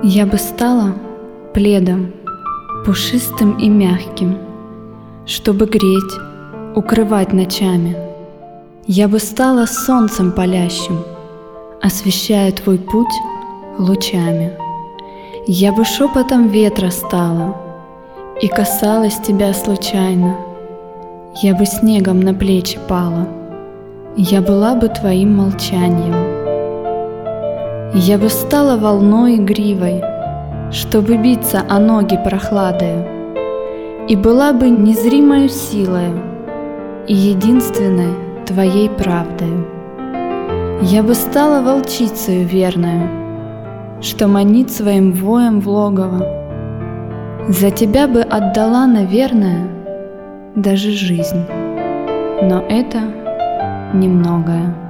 Я бы стала пледом, пушистым и мягким, чтобы греть, укрывать ночами. Я бы стала солнцем палящим, освещая твой путь лучами. Я бы шепотом ветра стала и касалась тебя случайно. Я бы снегом на плечи пала, я была бы твоим молчанием. Я бы стала волной игривой, чтобы биться о ноги прохладою, и была бы незримою силою и единственной твоей правдою. Я бы стала волчицею верною, что манит своим воем в логово. За тебя бы отдала, наверное, даже жизнь, но это немногое.